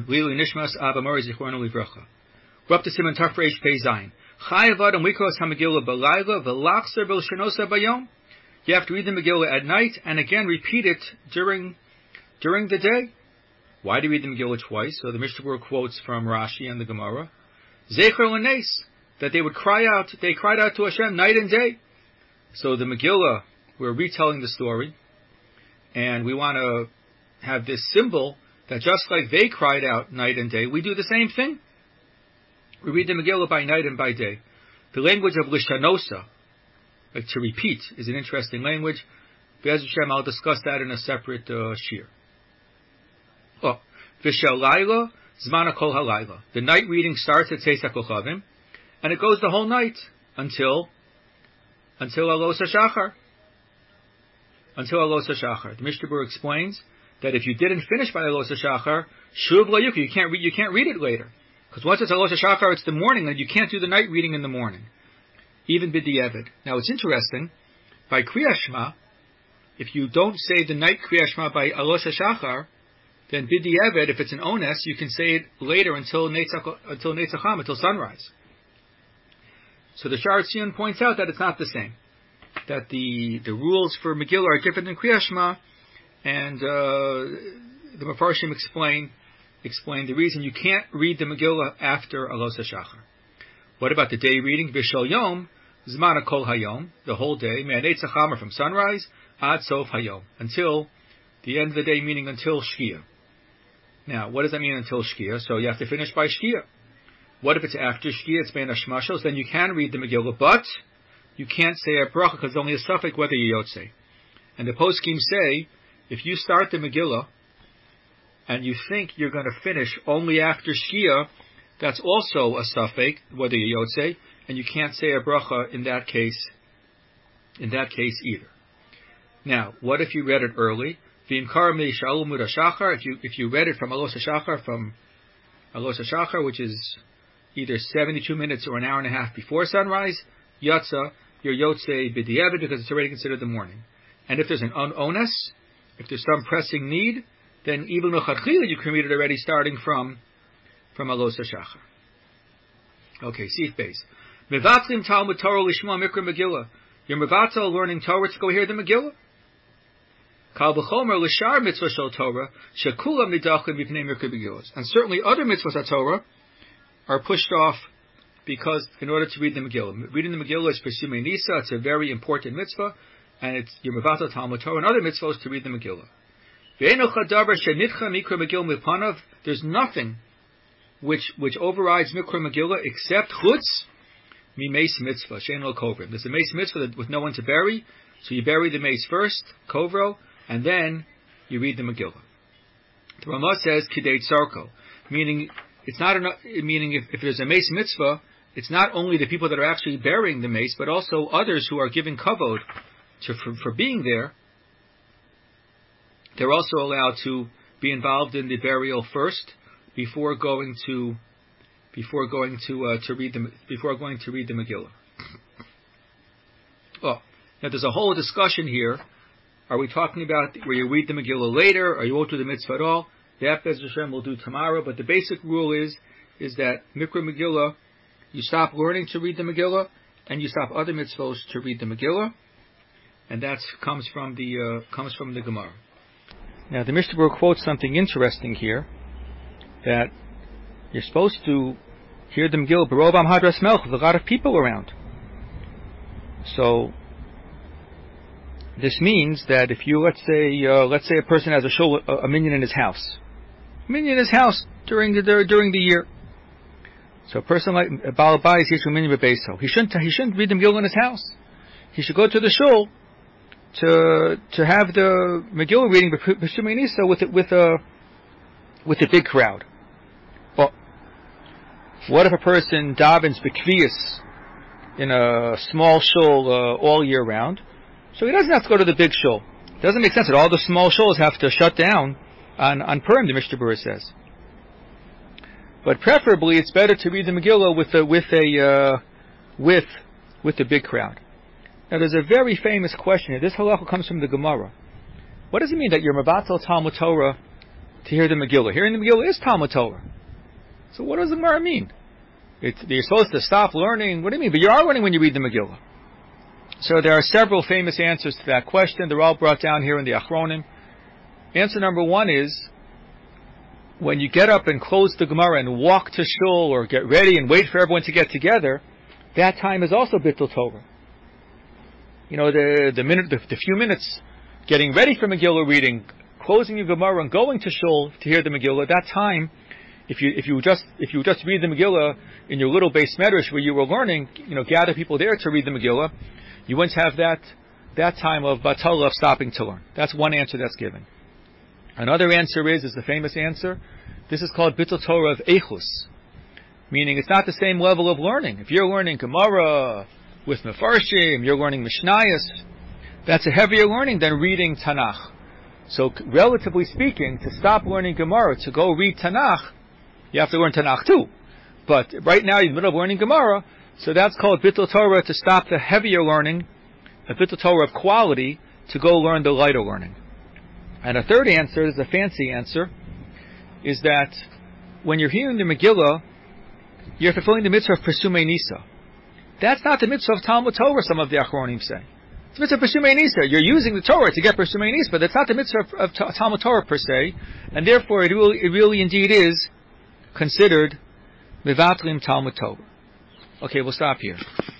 Lili Nishmas Abba Mori Zichrono Livracha. We're up to Siman Taf Reish Pei Zayin. Chayav Adam Likros HaMegillah B'Layla V'Lachzer B'Lshanosa Bayom. You have to read the Megillah at night and again repeat it during the day. Why do you read the Megillah twice? So the Mishnah Berurah quotes from Rashi and the Gemara. Zecher L'Nes, that they cried out to Hashem night and day. So the Megillah, we're retelling the story, and we want to have this symbol that just like they cried out night and day, we do the same thing. We read the Megillah by night and by day. The language of Lishanosa, like to repeat, is an interesting language. Be'ez Hashem, I'll discuss that in a separate shir. V'shel Laila, Zmana Kol HaLaila. The night reading starts at Tzeis HaKochavim, and it goes the whole night until Alos HaShachar. Until Alos HaShachar. The Mishnah Berurah explains that if you didn't finish by Alos HaShachar, Shuv Lo Yuki, you can't read it later. Because once it's Alos HaShachar, it's the morning, and you can't do the night reading in the morning. Even B'di'evid. Now it's interesting, by Kriyas Shema, if you don't say the night Kriyas Shema by Alos HaShachar, then B'di'evid, if it's an ones, you can say it later until Netzacham, until sunrise. So the Sha'ar Tzion points out that it's not the same. That the rules for Megillah are different than Kriyas Shema, and the Mefarshim explain the reason you can't read the Megillah after Alos HaShachar. What about the day reading? V'shel Yom, Zman Kol Hayom, the whole day, Me'anetzacham, from sunrise, Ad Sof Hayom, until the end of the day, meaning until Shkia. Now, what does that mean until Shkia? So you have to finish by Shkia. What if it's after Shkia, it's Ben Hashmashos, then you can read the Megillah, but you can't say a bracha because it's only a suffix whether you yotze. And the poskim say, if you start the Megillah, and you think you're going to finish only after Shkia, that's also a suffix whether you yotze, and you can't say a bracha in that case either. Now, what if you read it early? If you read it from Alos HaShachar, which is either 72 minutes or an hour and a half before sunrise, Yatza, you're Yotze B'di'evid because it's already considered the morning. And if there's an ones, if there's some pressing need, then even L'chadchila you can read it already starting from Alos HaShachar. Okay, Sif Beis. Mevatlim Talmud Torah Lishma Mikra Megillah. You're Mevatel learning Torah to go hear the Megillah. Kal b'chomer l'shar mitzvah shel Torah shekulam nidachim b'pnei Mikra Megillah. And certainly other mitzvahs of Torah are pushed off because in order to read the Megillah. Reading the Megillah is Pesumei Nisa. It's a very important mitzvah, and it's your Mevatel Talmud Torah and other mitzvahs to read the Megillah. There's nothing which overrides Mikra Megillah except chutz mimeis mitzvah shein lo kovrim. There's a meis mitzvah with no one to bury, so you bury the meis first, kovro, and then you read the Megillah. The Ramah says kidei tzarko, meaning it's not enough. Meaning if there's a meis mitzvah, it's not only the people that are actually burying the meis, but also others who are giving kavod for being there. They're also allowed to be involved in the burial first before going to read the Megillah. Oh, now there's a whole discussion here. Are we talking about where you read the Megillah later, or you won't do the mitzvah at all? That Be'ez Hashem will do tomorrow. But the basic rule is that Mikra Megillah, you stop learning to read the Megillah, and you stop other mitzvahs to read the Megillah, and that comes from the Gemara. Now the Mishnah Berurah quotes something interesting here, that you're supposed to hear the Megillah B'rov Am Hadras Melech with a lot of people around. So this means that if you let's say a person has a minyan in his house, during the year. So a person like Baal Bayis is from minyan b'beiso. He shouldn't read the Megillah in his house. He should go to the shul to have the Megillah reading b'Shemay Nisa with a big crowd. Well, what if a person davens b'kviyas in a small shul all year round? So he doesn't have to go to the big shul. It doesn't make sense that all the small shuls have to shut down on Purim, the Mishnah Berurah says. But preferably, it's better to read the Megillah with a big crowd. Now, there's a very famous question here. This halacha comes from the Gemara. What does it mean that you're Mevatel Talmud Torah to hear the Megillah. Hearing the Megillah is Talmud Torah. So what does the Gemara mean? You're supposed to stop learning. What do you mean? But you are learning when you read the Megillah. So there are several famous answers to that question. They're all brought down here in the Achronim. Answer number one is, when you get up and close the Gemara and walk to shul or get ready and wait for everyone to get together, that time is also Bittul Torah. You know, the few minutes getting ready for Megillah reading, closing your Gemara and going to shul to hear the Megillah, that time, if you just read the Megillah in your little base medrash where you were learning, gather people there to read the Megillah, you wouldn't have that time of batala, of stopping to learn. That's one answer that's given. Another answer is the famous answer. This is called Bittul Torah of Eichus, meaning it's not the same level of learning. If you're learning Gemara with Mefarshim, you're learning Mishnayos, that's a heavier learning than reading Tanakh. So, relatively speaking, to stop learning Gemara, to go read Tanakh, you have to learn Tanakh too. But right now, you're in the middle of learning Gemara, so that's called Bittul Torah, to stop the heavier learning, a Bittul Torah of quality, to go learn the lighter learning. And a third answer, is a fancy answer, is that when you're hearing the Megillah, you're fulfilling the mitzvah of Pesumei Nisa. That's not the mitzvah of Talmud Torah, some of the Achronim say. It's the mitzvah of Pesumei Nisa. You're using the Torah to get Pesumei Nisa, but that's not the mitzvah of Talmud Torah per se, and therefore it really indeed is considered Mevatlim Talmud Torah. Okay, we'll stop here.